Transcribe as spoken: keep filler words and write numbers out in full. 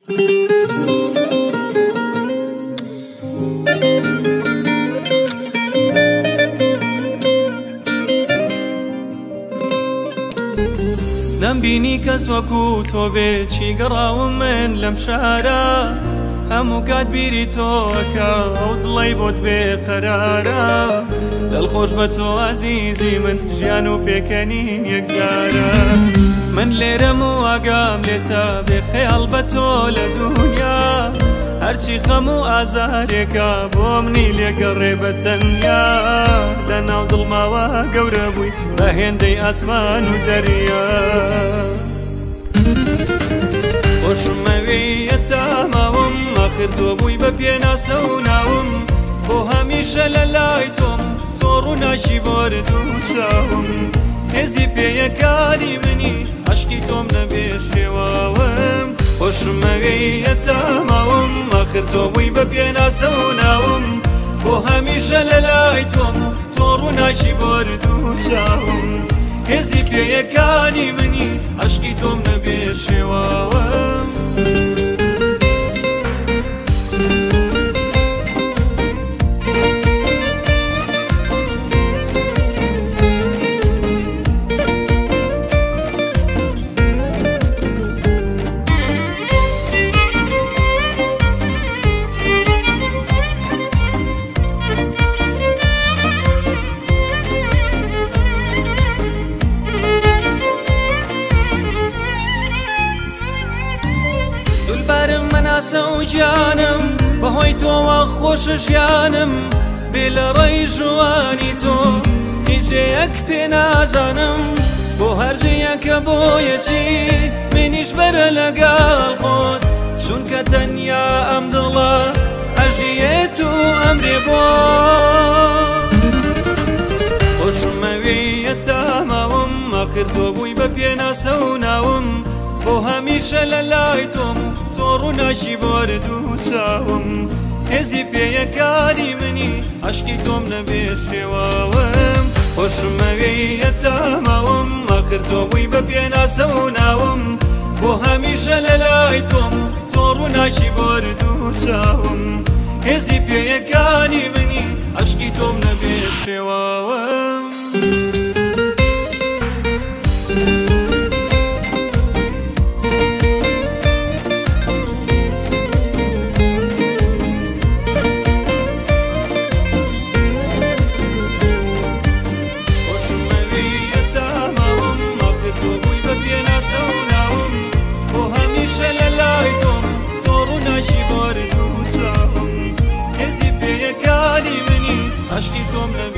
نمبینی کەس وەکو تۆ بێ چی گەڕاوم من لەم شارە هەموو کات بیری تۆکە ئەو دڵی بۆت بێ قەرارە دڵخۆش بە تۆ عەزیزی من ژیان و پێکەنین یەکجارە من لێرەم و ئاگام لێتە بێ خەیاڵ بە تۆ لە دونیا هەرچی خەم و ئازارێکە بۆ منی لێگەڕێ بە تەنیا لەناو دڵماوە گەورە بووی بە هێندەی ئاسمان و دەریا خۆشمەوێیە تاماوم ئاخر تۆ بووی بە پێناسە و ناوم بۆ هەمیشە لە لای تۆم و تۆڕ و ناشی بۆرد و چاوم هێزی پێیەکانی منی عەشقی تۆم نەبێ شێواوم خۆشمەوێیە تاماوم ئاخر تۆ بووی بە پێناسە و ناوم بۆ هەمیشە لە لای تۆم و تۆڕ و ناشی بۆرد و چاوم هێزی پێیەکانی منی عەشقی تۆم نەبێ شێواوم مناسە و گیانم بەهۆی تۆوە خۆشە ژیانم بێ لە ڕێی ژوانی تۆ هیچەیەک پێ نازانم بۆ هەرجەیەکە بۆ یەکی منیش بەرە لەگەڵ خۆت چونکە تەنیا ئەم دڵە ئەژیێت و ئەمرێ بۆ خۆشمەوێیە تاماوم ئاخر تۆ بووی بە پێناسە و ناوم بۆ هەمیشە لە لای تۆم و تۆڕ و ناشی بۆرد و چاوم هێزی پێیەکانی منی عەشقی تۆم نەبێ شێواوم خۆشمەوێیە تاماوم ئاخر تۆ بووی بە پێناسە و ناوم بۆ هەمیشە لە لای تۆم و تۆڕ و ناشی بۆرد و چاوم هێزی پێیەکانی منی عەشقی تۆم نەبێ شێواوم عەشقی تۆم